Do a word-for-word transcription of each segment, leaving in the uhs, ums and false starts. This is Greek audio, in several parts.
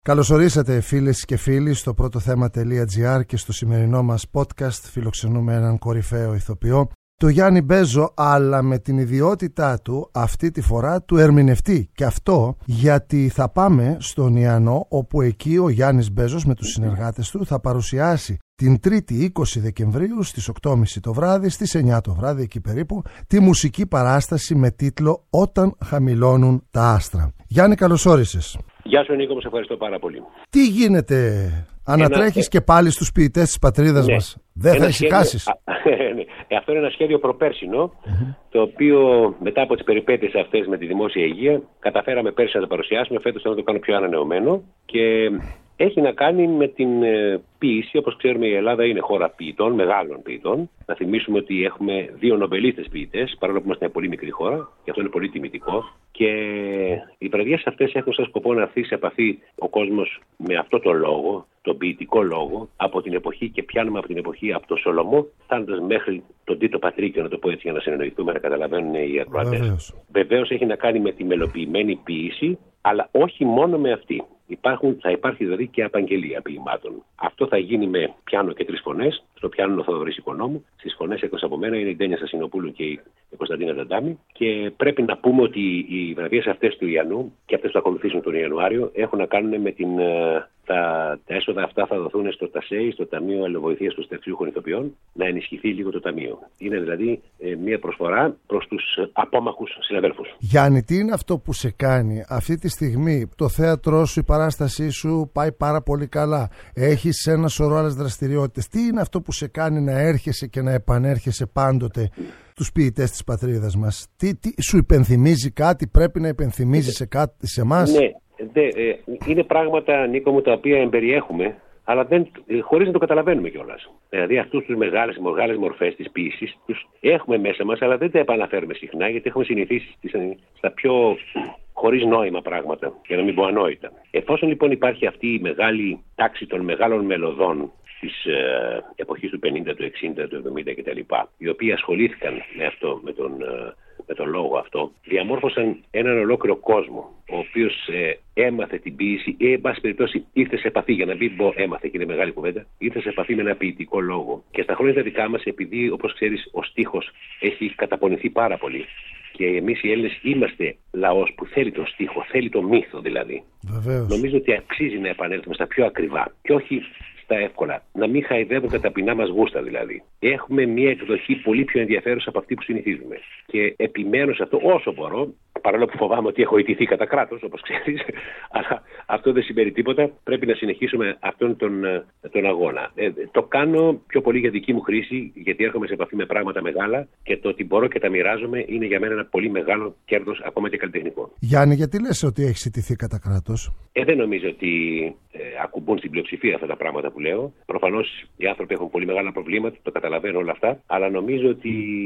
Καλώς ορίσατε φίλες και φίλοι στο πρώτο θέμα.gr και στο σημερινό μας podcast φιλοξενούμε έναν κορυφαίο ηθοποιό, το Γιάννη Μπέζο, αλλά με την ιδιότητά του αυτή τη φορά του ερμηνευτή. Και αυτό γιατί θα πάμε στον Ιαννό, όπου εκεί ο Γιάννης Μπέζος με τους συνεργάτες του θα παρουσιάσει την Τρίτη είκοσι Δεκεμβρίου στις οκτώ και μισή το βράδυ, στις εννιά το βράδυ εκεί περίπου, τη μουσική παράσταση με τίτλο «Όταν χαμηλώνουν τα άστρα». Γιάννη, καλώς όρισες. Γεια σου Νίκο, μου σε ευχαριστώ πάρα πολύ. Τι γίνεται, ανατρέχεις ένα... και πάλι στους ποιητές της πατρίδας ναι. μας. Δεν θα ησυχάσεις. Ναι. Αυτό είναι ένα σχέδιο προπέρσινο, mm-hmm. το οποίο μετά από τις περιπέτειες αυτές με τη δημόσια υγεία καταφέραμε πέρσι να το παρουσιάσουμε, φέτος θα το κάνω πιο ανανεωμένο και έχει να κάνει με την ε, ποίηση. Όπως ξέρουμε, η Ελλάδα είναι χώρα ποιητών, μεγάλων ποιητών. Να θυμίσουμε ότι έχουμε δύο νομπελίστες ποιητές, παρόλο που είμαστε μια πολύ μικρή χώρα, και αυτό είναι πολύ τιμητικό. Και οι βραδιές αυτές έχουν σαν σκοπό να έρθει σε επαφή ο κόσμος με αυτό το λόγο, τον ποιητικό λόγο, από την εποχή, και πιάνουμε από την εποχή από τον Σολομό, φτάνοντας μέχρι τον Τίτο Πατρίκιο, να το πω έτσι για να συνεννοηθούμε, να καταλαβαίνουν οι ακροατές. Βεβαίως έχει να κάνει με τη μελοποιημένη ποίηση, αλλά όχι μόνο με αυτή. Υπάρχουν, θα υπάρχει δηλαδή και απαγγελία ποιημάτων. Αυτό θα γίνει με πιάνο και τρεις φωνές. Στο πιάνο είναι ο Θοδωρής Οικονόμου. Στις φωνές εκτός από μένα είναι η Ντένια Σασινοπούλου και η Κωνσταντίνα Νταντάμι. Και πρέπει να πούμε ότι οι βραδιές αυτές του Ιαννού και αυτές που θα ακολουθήσουν τον Ιανουάριο έχουν να κάνουν με την. Τα, τα έσοδα αυτά θα δοθούν στο ΤΑΣΕΙ, στο Ταμείο Αλληλοβοηθείας των Συνταξιούχων Ηθοποιών, να ενισχυθεί λίγο το Ταμείο. Είναι δηλαδή ε, μια προσφορά προς τους απόμαχους συναδέλφους. Γιάννη, τι είναι αυτό που σε κάνει αυτή τη στιγμή? Το θέατρό σου, η παράστασή σου πάει πάρα πολύ καλά. Έχεις ένα σωρό άλλες δραστηριότητες. Τι είναι αυτό που σε κάνει να έρχεσαι και να επανέρχεσαι πάντοτε τους ποιητές της πατρίδας μας? Τι, τι σου υπενθυμίζει κάτι, πρέπει να υπενθυμίζει σε κάτι σε εμάς? Ναι. Δε, ε, είναι πράγματα, Νίκο μου, τα οποία εμπεριέχουμε, αλλά δεν, ε, χωρίς να το καταλαβαίνουμε κιόλας. Δηλαδή αυτούς τους μεγάλες, μεγάλες μορφές της ποίησης τους έχουμε μέσα μας, αλλά δεν τα επαναφέρουμε συχνά, γιατί έχουμε συνηθίσει στις, στα πιο χωρίς νόημα πράγματα, για να μην πω ανόητα. Εφόσον λοιπόν υπάρχει αυτή η μεγάλη τάξη των μεγάλων μελωδών της ε, εποχής του πενήντα, του εξήντα, του εβδομήντα κτλ., οι οποίοι ασχολήθηκαν με αυτό, με τον... Ε, με τον λόγο αυτό, διαμόρφωσαν έναν ολόκληρο κόσμο, ο οποίος ε, έμαθε την ποίηση ή, εν πάση περιπτώσει, ήρθε σε επαφή, για να μην πω έμαθε και είναι μεγάλη κουβέντα, ήρθε σε επαφή με ένα ποιητικό λόγο. Και στα χρόνια τα δικά μας, επειδή, όπως ξέρεις, ο στίχος έχει καταπονηθεί πάρα πολύ, και εμείς οι Έλληνες είμαστε λαός που θέλει τον στίχο, θέλει το μύθο δηλαδή. Βεβαίως. Νομίζω ότι αξίζει να επανέλθουμε στα πιο ακριβά και όχι στα εύκολα. Να μην χαϊδεύουν τα ταπεινά μας γούστα δηλαδή. Έχουμε μια εκδοχή πολύ πιο ενδιαφέρουσα από αυτή που συνηθίζουμε. Και επιμένω σε αυτό όσο μπορώ, παρόλο που φοβάμαι ότι έχω ιτηθεί κατά κράτος, όπως ξέρεις, αλλά αυτό δεν σημαίνει τίποτα. Πρέπει να συνεχίσουμε αυτόν τον, τον αγώνα. Ε, το κάνω πιο πολύ για δική μου χρήση, γιατί έρχομαι σε επαφή με πράγματα μεγάλα και το ότι μπορώ και τα μοιράζομαι είναι για μένα ένα πολύ μεγάλο κέρδος, ακόμα και καλλιτεχνικό. Γιάννη, γιατί λες ότι έχεις ιτηθεί κατά κράτος? Ε, δεν νομίζω ότι ε, ακουμπούν στην πλειοψηφία αυτά τα πράγματα που λέω. Προφανώς οι άνθρωποι έχουν πολύ μεγάλα προβλήματα, το καταλαβαίνω όλα αυτά, αλλά νομίζω ότι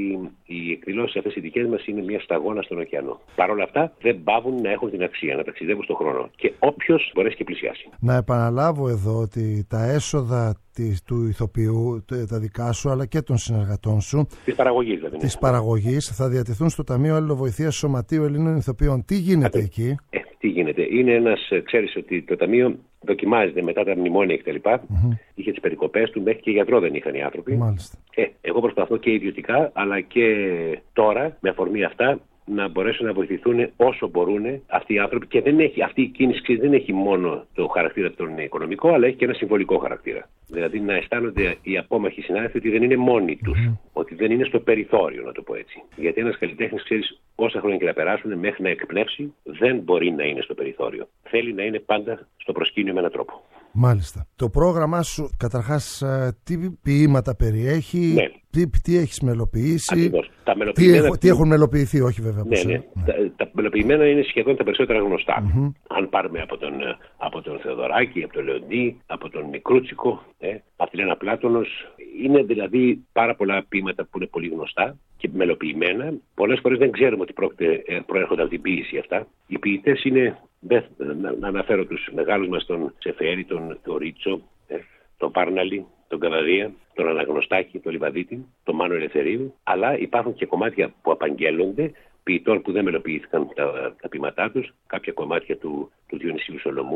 οι εκδηλώσεις αυτές οι δικές μας είναι μια σταγόνα στον ωκεανό. Παρ' όλα αυτά δεν πάβουν να έχουν την αξία, να ταξιδεύουν στον χρόνο. Και όποιος μπορέσει και πλησιάσει. Να επαναλάβω εδώ ότι τα έσοδα της, του ηθοποιού, τα δικά σου αλλά και των συνεργατών σου, της παραγωγής, δηλαδή, της παραγωγής, θα διατεθούν στο Ταμείο Αλληλοβοηθείας Σωματείου Ελλήνων Ηθοποιών. Τι γίνεται Ατε, εκεί? Ε, τι γίνεται? Είναι ένας, ξέρεις ότι το Ταμείο δοκιμάζεται μετά τα μνημόνια κτλ. Mm-hmm. Είχε τις περικοπές του, μέχρι και γιατρό δεν είχαν οι άνθρωποι. Μάλιστα. Ε, εγώ προσπαθώ και ιδιωτικά αλλά και τώρα με αφορμή αυτά να μπορέσουν να βοηθηθούν όσο μπορούν αυτοί οι άνθρωποι, και δεν έχει, αυτή η κίνηση δεν έχει μόνο το χαρακτήρα τον οικονομικό, αλλά έχει και ένα συμβολικό χαρακτήρα. Δηλαδή να αισθάνονται οι απόμαχοι συνάδελφοι ότι δεν είναι μόνοι τους, mm-hmm. ότι δεν είναι στο περιθώριο, να το πω έτσι. Γιατί ένας καλλιτέχνης, ξέρεις, όσα χρόνια και να περάσουν μέχρι να εκπνεύσει, δεν μπορεί να είναι στο περιθώριο. Θέλει να είναι πάντα στο προσκήνιο με έναν τρόπο. Μάλιστα. Το πρόγραμμά σου, καταρχάς, τι ποίηματα περιέχει, ναι. τι, τι έχεις μελοποιήσει, Ακριβώς. Τα μελοποιημένα... τι, τι έχουν μελοποιηθεί, όχι βέβαια. Ναι, ναι. ναι. Τα, τα μελοποιημένα είναι σχεδόν τα περισσότερα γνωστά. Mm-hmm. Αν πάρουμε από τον, από τον Θεοδωράκη, από τον Λεοντή, από τον Μικρούτσικο, ε, από την Ένα Πλάτωνος, είναι δηλαδή πάρα πολλά ποίηματα που είναι πολύ γνωστά και μελοποιημένα. Πολλές φορές δεν ξέρουμε ότι πρόκειται, προέρχονται από την ποίηση αυτά. Οι ποιητές είναι, δεν, να, να αναφέρω τους μεγάλους μας, τον Σεφέρη, τον Ρίτσο, ε, τον Πάρναλη, τον Καβαδία, τον Αναγνωστάκη, τον Λιβαδίτη, τον Μάνο Ελευθερίου, αλλά υπάρχουν και κομμάτια που απαγγέλλονται ποιητών που δεν μελοποιήθηκαν τα, τα ποίηματά τους, κάποια κομμάτια του, του Διονυσίου Σολομού,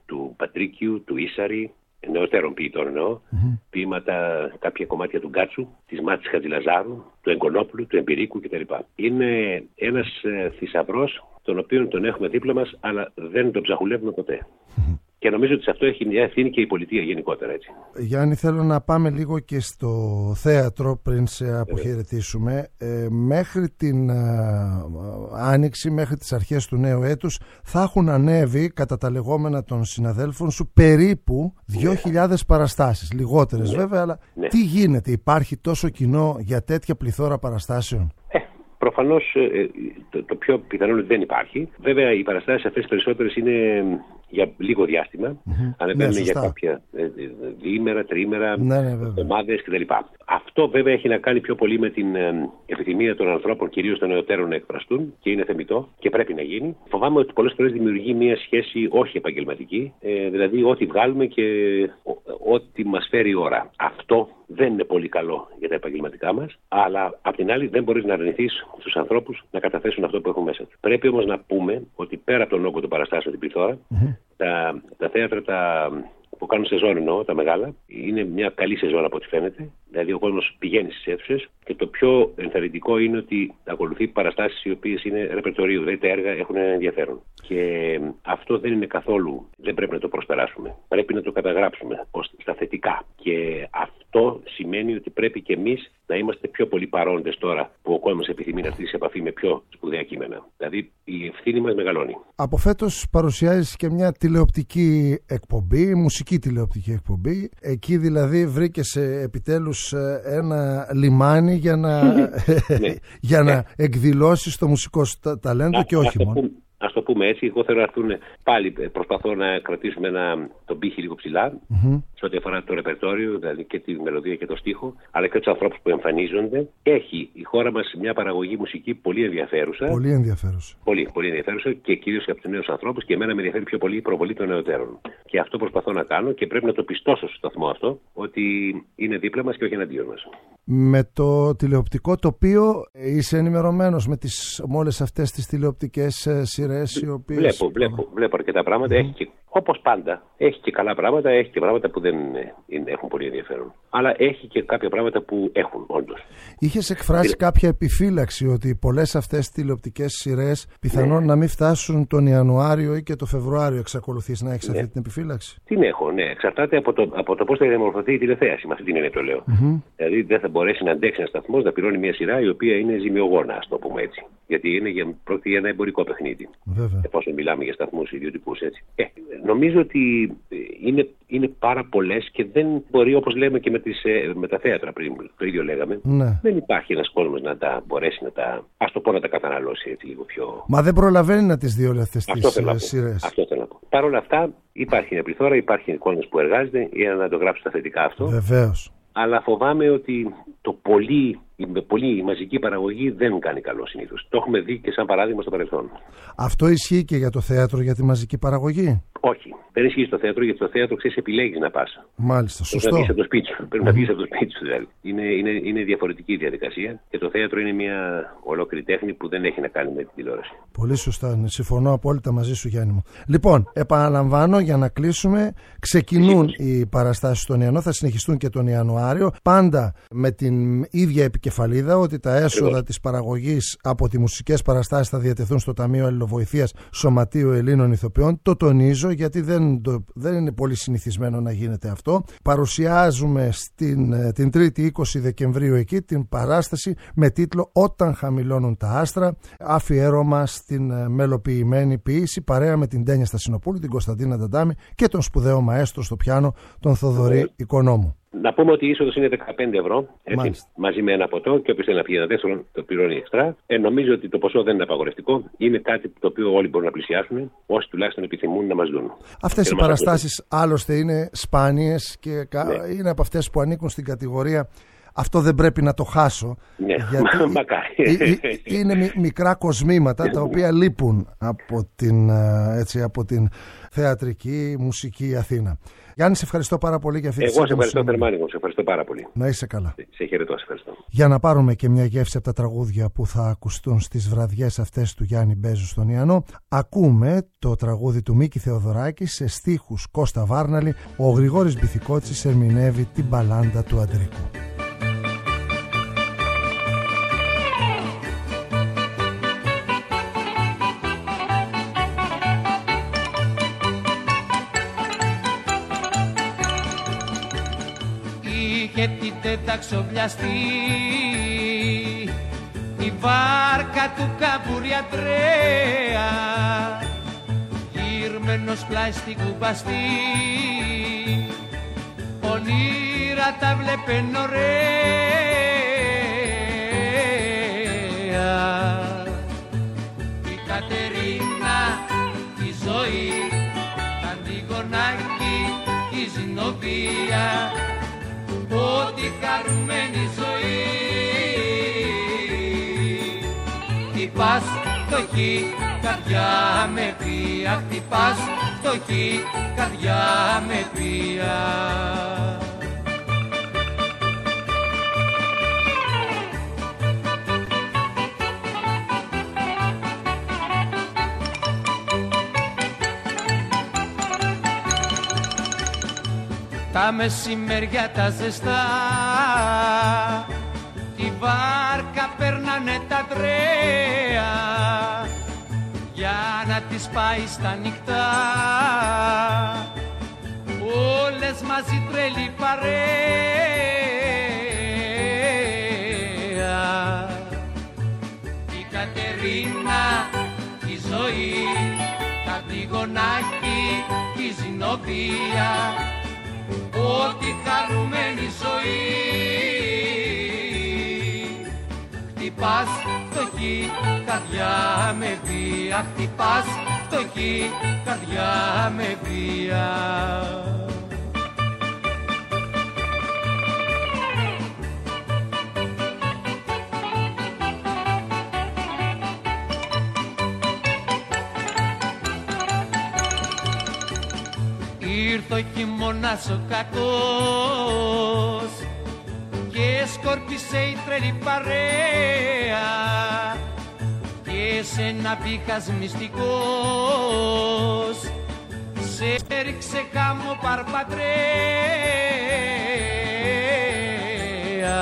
του Πατρίκιου, του Ίσαρη, νεωτέρων ποιητών εννοώ, mm-hmm. ποίηματα, κάποια κομμάτια του Γκάτσου, της Μάτης Χατζηλαζάρου, του Εγκονόπουλου, του Εμπειρίκου κτλ. Είναι ένας ε, θησαυρός τον οποίο τον έχουμε δίπλα μας, αλλά δεν τον ψαχουλεύουμε ποτέ. Mm-hmm. Και νομίζω ότι σε αυτό έχει μια ευθύνη και η πολιτεία γενικότερα, έτσι. Γιάννη, θέλω να πάμε λίγο και στο θέατρο πριν σε αποχαιρετήσουμε. Ε, μέχρι την α, Άνοιξη, μέχρι τις αρχές του νέου έτους, θα έχουν ανέβει, κατά τα λεγόμενα των συναδέλφων σου, περίπου δύο χιλιάδες ναι. παραστάσεις. Λιγότερες ναι. βέβαια, αλλά ναι. τι γίνεται, υπάρχει τόσο κοινό για τέτοια πληθώρα παραστάσεων? Ε, προφανώς ε, το, το πιο πιθανό είναι ότι δεν υπάρχει. Βέβαια, οι παραστάσεις αυτές περισσότερες είναι για λίγο διάστημα, mm-hmm. ανεβαίνουν ναι, για κάποια ε, διήμερα, τριήμερα, ναι, ναι, εβδομάδες κτλ. Αυτό βέβαια έχει να κάνει πιο πολύ με την ε, επιθυμία των ανθρώπων, κυρίως των νεωτέρων, να εκφραστούν και είναι θεμιτό και πρέπει να γίνει. Φοβάμαι ότι πολλές φορές δημιουργεί μια σχέση όχι επαγγελματική, ε, δηλαδή ό,τι βγάλουμε και ό,τι μας φέρει η ώρα. Αυτό δεν είναι πολύ καλό για τα επαγγελματικά μας, αλλά απ' την άλλη δεν μπορείς να αρνηθείς στους ανθρώπους να καταθέσουν αυτό που έχουν μέσα τους. Πρέπει όμως να πούμε ότι πέρα από τον όγκο του παραστάσεων την πληθώρα, mm-hmm. τα, τα θέατρα τα, που κάνουν σεζόν εννοώ, τα μεγάλα, είναι μια καλή σεζόν από ό,τι φαίνεται. Δηλαδή ο κόσμος πηγαίνει στις αίθουσες και το πιο ενθαρρυντικό είναι ότι ακολουθεί παραστάσεις οι οποίες είναι ρεπερτορίου, δηλαδή τα έργα έχουν ένα ενδιαφέρον. Και αυτό δεν είναι καθόλου, δεν πρέπει να το προσπεράσουμε. Πρέπει να το καταγράψουμε ως στα θετικά. Και αυτό σημαίνει ότι πρέπει και εμείς να είμαστε πιο πολύ παρόντες τώρα που ο κόσμος επιθυμεί να έρθει σε επαφή με πιο σπουδαία κείμενα. Δηλαδή η ευθύνη μας μεγαλώνει. Από φέτος παρουσιάζεις και μια τηλεοπτική εκπομπή, μουσική τηλεοπτική εκπομπή. Εκεί δηλαδή βρήκες επιτέλους ένα λιμάνι για να, ναι. για να εκδηλώσεις το μουσικό ταλέντο και όχι μόνο. Ας το πούμε έτσι, εγώ θέλω να έρθουν πάλι, προσπαθώ να κρατήσουμε ένα, τον πύχη λίγο ψηλά, mm-hmm. σε ό,τι αφορά το ρεπερτόριο, δηλαδή και τη μελωδία και το στίχο, αλλά και τους ανθρώπους που εμφανίζονται. Έχει η χώρα μας μια παραγωγή μουσική πολύ ενδιαφέρουσα. Πολύ ενδιαφέρουσα. Πολύ, πολύ ενδιαφέρουσα και κυρίως από τους νέους ανθρώπους, και εμένα με ενδιαφέρει πιο πολύ η προβολή των νεωτέρων. Και αυτό προσπαθώ να κάνω και πρέπει να το πιστώσω στο σταθμό αυτό, ότι είναι δίπλα μας και όχι εναντίον μας. Με το τηλεοπτικό τοπίο είσαι ενημερωμένος με, τις, με όλες αυτές τις τηλεοπτικές σειρές οι οποίες... Βλέπω, βλέπω, βλέπω αρκετά πράγματα. Mm. Έχει και, όπως πάντα, έχει και καλά πράγματα, έχει και πράγματα που δεν είναι, είναι, έχουν πολύ ενδιαφέρον. Αλλά έχει και κάποια πράγματα που έχουν, όντως. Είχες εκφράσει είναι... κάποια επιφύλαξη ότι πολλές αυτές τις τηλεοπτικές σειρές πιθανόν ναι. να μην φτάσουν τον Ιανουάριο ή και τον Φεβρουάριο. Εξακολουθείς να έχεις ναι. αυτή την επιφύλαξη? Την έχω, ναι. Εξαρτάται από το, από το πώς θα διαμορφωθεί η τηλεθέαση. Με αυτή την έννοια το λέω. Mm-hmm. Δηλαδή δεν θα μπορέσει να αντέξει ένα σταθμός να πληρώνει μια σειρά η οποία είναι ζημιογόνα, ας το πούμε έτσι. Γιατί είναι για, πρόκειται για ένα εμπορικό παιχνίδι. Βέβαια. Εφόσον μιλάμε για σταθμούς ιδιωτικούς, έτσι. Ε, νομίζω ότι είναι, είναι πάρα πολλές και δεν μπορεί, όπως λέμε και με, τις, με τα θέατρα πριν, το ίδιο λέγαμε. Ναι. Δεν υπάρχει ένας κόσμος να τα μπορέσει να τα, ας το πω, να τα καταναλώσει έτσι λίγο πιο. Μα δεν προλαβαίνει να τις δει όλες αυτές τις σειρές. Αυτό θέλω να πω. Παρ' όλα αυτά υπάρχει μια πληθώρα, υπάρχει κόσμος που εργάζεται για να το γράψει στα θετικά αυτό. Βεβαίως. Αλλά φοβάμαι ότι το πολύ, η πολύ μαζική παραγωγή δεν κάνει καλό συνήθως. Το έχουμε δει και σαν παράδειγμα στο παρελθόν. Αυτό ισχύει και για το θέατρο, για τη μαζική παραγωγή? Όχι. Δεν ισχύει στο θέατρο, γιατί στο θέατρο ξέρεις, επιλέγεις να πας. Μάλιστα, σωστό. Πρέπει να βγεις από το σπίτι σου. Πρέπει mm-hmm. να βγεις από το σπίτι σου, δηλαδή. Είναι, είναι, είναι διαφορετική η διαδικασία και το θέατρο είναι μια ολόκληρη τέχνη που δεν έχει να κάνει με την τηλεόραση. Πολύ σωστά. Συμφωνώ απόλυτα μαζί σου, Γιάννη μου. Λοιπόν, επαναλαμβάνω για να κλείσουμε. Ξεκινούν οι παραστάσεις τον Ιανουάριο, θα συνεχιστούν και τον Ιανουάριο. Πάντα με την ίδια επικεφαλίδα ότι τα έσοδα της παραγωγής από τις μουσικές παραστάσεις θα διατεθούν στο Ταμείο Αλληλοβοηθείας Σωματείου Ελλήνων Ηθοποιών. Το τονίζω γιατί δεν, το, δεν είναι πολύ συνηθισμένο να γίνεται αυτό. Παρουσιάζουμε στην, την Τρίτη είκοσι Δεκεμβρίου εκεί την παράσταση με τίτλο «Όταν χαμηλώνουν τα άστρα», αφιέρωμα στην μελοποιημένη ποίηση, παρέα με την Τένια Στασινοπούλου, την Κωνσταντίνα Νταντάμη και τον σπουδαίο μαέστρο στο πιάνο, τον Θοδωρή Οικονόμου. Να πούμε ότι η είσοδος είναι δεκαπέντε ευρώ, έτσι, μαζί με ένα ποτό, και όποιος θέλει να πει ένα δεύτερο το πληρώνει εξτρά. Ε, νομίζω ότι το ποσό δεν είναι απαγορευτικό. Είναι κάτι το οποίο όλοι μπορούν να πλησιάσουν, όσοι τουλάχιστον επιθυμούν να μας δουν. Αυτές οι παραστάσεις άλλωστε είναι σπάνιες και ναι. είναι από αυτές που ανήκουν στην κατηγορία αυτό δεν πρέπει να το χάσω. Ναι, γιατί μακάρι. Είναι μικρά κοσμήματα τα οποία λείπουν από την, έτσι, από την θεατρική μουσική Αθήνα. Γιάννη, σε ευχαριστώ πάρα πολύ για αυτή τη συζήτηση. Εγώ σε ευχαριστώ θερμά, Νίκο. Σε ευχαριστώ πάρα πολύ. Να είσαι καλά. Σε χαιρετώ, σε ευχαριστώ. Για να πάρουμε και μια γεύση από τα τραγούδια που θα ακουστούν στις βραδιές αυτές του Γιάννη Μπέζου στον Ιαννό, ακούμε το τραγούδι του Μίκη Θεοδωράκη σε στίχους Κώστα Βάρναλη. Ο Γρηγόρης Μπιθικότσης ερμηνεύει την μπαλάντα του Αντρίκου. Και την τεταξοβιαστή η βάρκα του Καμπουριατρέα, γυρμένος πλάι στην κουμπαστή, όνειρα τα βλέπεν ωραία. Η Κατερίνα, η ζωή, τα Αντιγονάκη, η Ζηνοβία, ό,τι χαρούμενη ζωή. Χτυπάς φτωχή, καρδιά με βία, χτυπάς φτωχή, καρδιά με βία. Τα μεσημέρια τα ζεστά, τη βάρκα περνάνε τα τρέα, για να τις πάει στα νυχτά, όλες μαζί τρελή παρέα. Η Κατερίνα, η ζωή, τα Αντιγονάκη, η Ζηνοβία, ό,τι χαρούμενη ζωή. Χτυπάς φτωχή, καρδιά με βία, χτυπάς φτωχή, καρδιά με βία. Ήρθε ο χειμώνας ο κακός και σκόρπισε η τρελή παρέα, και σε ένα βήχας μυστικός σε έριξε χάμω παρπατρέα.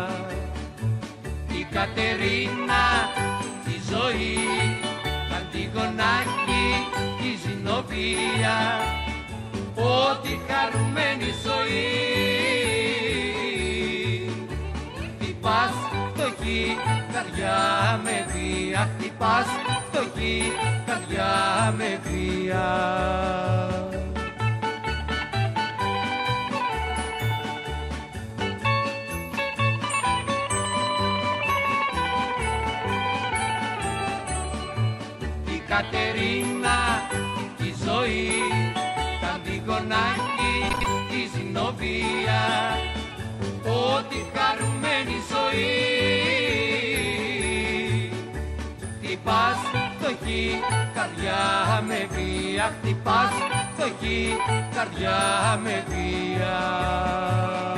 Η Κατερίνα, η ζωή, τα Αντιγονάκη, η Ζηνοβία, ό,τι χαρούμενη ζωή. Χτυπάς φτωχή, καρδιά με βία, χτυπάς φτωχή, καρδιά με βία. Η Κατερίνα, η ζωή, τα Αντιγονάκη, η Ζηνοβία, ό,τι χαρούμενη ζωή. Χτυπάς φτωχή, καρδιά με βία, χτυπάς φτωχή, καρδιά με βία.